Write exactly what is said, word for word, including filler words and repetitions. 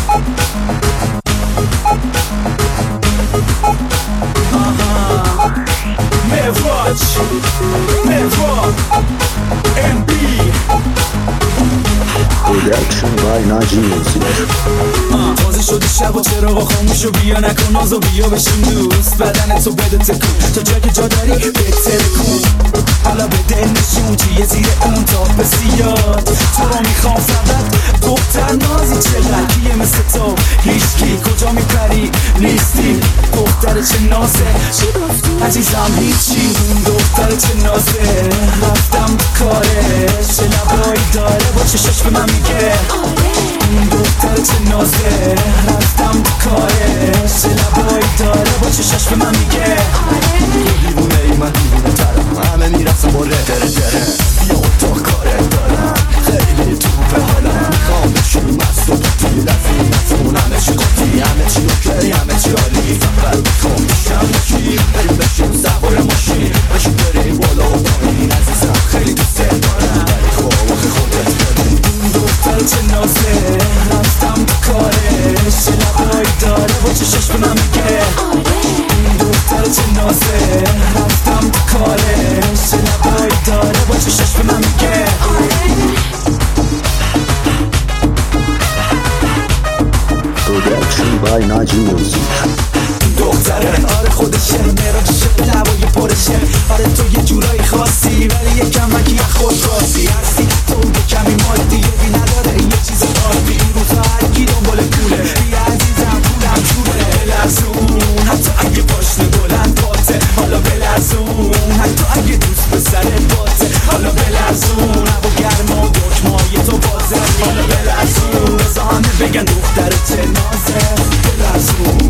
مواج موا ام بی Production by Naji Music. تازه شده شب و چراغا خاموش و بیا نکن ناز و بیا بشین دوست بدن تو بده تکون تا جا که جا داری بهتر کن حالا به دل نشون چیه زیر اون تاب سیاد تو رو میخوام فقط دختر نازی چقدر کیه مثل تو هیچکی کجا میپری نیستی دختر چه نازه عزیزم هیچی اون دختر چه نازه رفتم تو کارش چه لبایی داره با چشاش به من میگه اون دختر چه نازه رفتم تو کارش چه لبایی داره با چشاش به من میگه تو دیوونه ای من دیوونه ترم همه میرسم با ره دره دره بیا اتاق کارت دارم خیلی توپه حالا میخوام بشون مست و توی لفی نفون همه چی قطی همه چی اوکی همه چی عالی فقط میخوام بشم باشی بریم بشیم سوار ماشین بشیم بریم بالا و پایین عزیزم خیلی دوست دارم ولی خب آخه خودت ببین اون دختر چه نازه رفتم تو کارش چه لبایی داره با چشاش به من میگه اون دختر چه نازه رفتم تو کارش چه لبایی داره با چشاش به من میگه Production by Naji Music. دختره آره خودشه مراجشه لبای پرشه آره تو یه جورایی خاصی ولی یکم مکی خود راسی هستی تو یه کمی مادی یه نداره یه چیز آبی این روزا هرکی دنبال پوله بیا عزیزم پولم جوره بلرزون حتی اگه پاشنه بلند باته حالا بلرزون حتی اگه دوست به سرت باته حالا بلرزون هوا گرما و دکمای تو بازه حالا بلرزون بزا همه بگن دختر چه نازه بلرزون